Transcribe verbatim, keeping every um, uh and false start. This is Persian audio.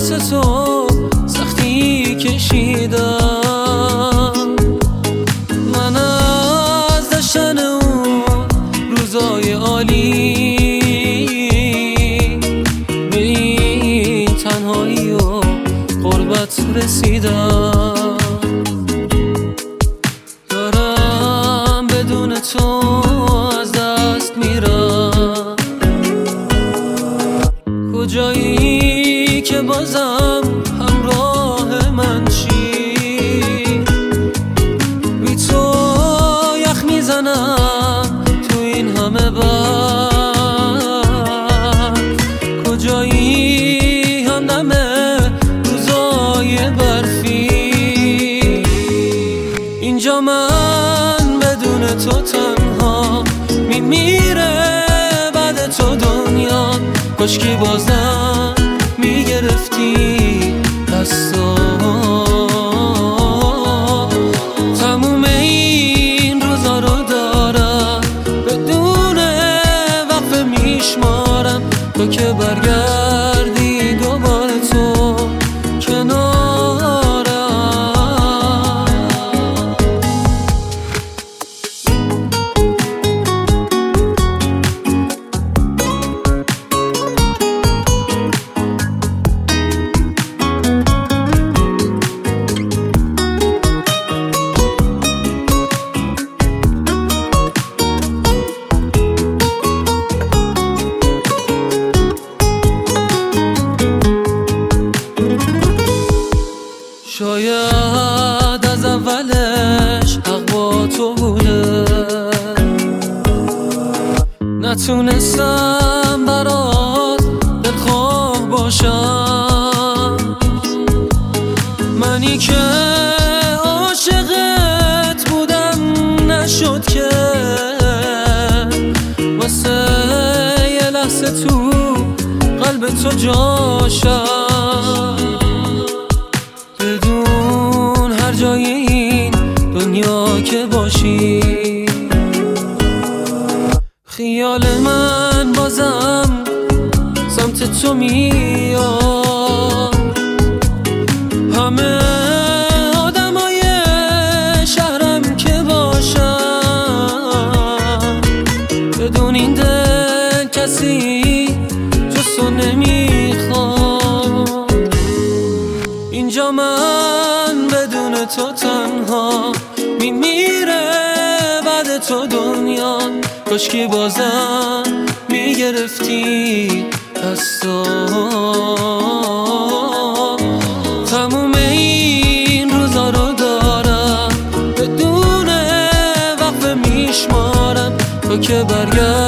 واسه تو سختی کشیدم. من از داشتن اون روزای عالی به این تنهایی و غربت رسیدم. دارم بدون تو از دست میرم. کجایی که بازم همراه من چی؟ بی تو یخ میزنم تو این همه برد. کجایی همدمه روزای برفی؟ اینجا من بدون تو تنها میمیره بعد تو دنیا. کاشکی بازم میگرفتی دستا. تموم این روزا رو دارم بدون وقفه میشمارم تا که برگردی دوباره تو کنارم. شاید از اولش حق با تو بوده، نتونستم برات دلخواه باشم. منی که عاشقت بودم نشد که واسه یه لحظه تو قلب تو جاشم. بدون هر جای این دنیا که باشی خیال من بازم سمت تو میاد. همه آدمای شهرم که باشن بدون این دل کسی جز تو نمیخواد. اینجا من بدون تو تنها میمیره بعد تو دنیا. کاشکی بازم میگرفتی دستا. تموم این روزا رو دارم بدون وقفه میشمارم تا که برگرد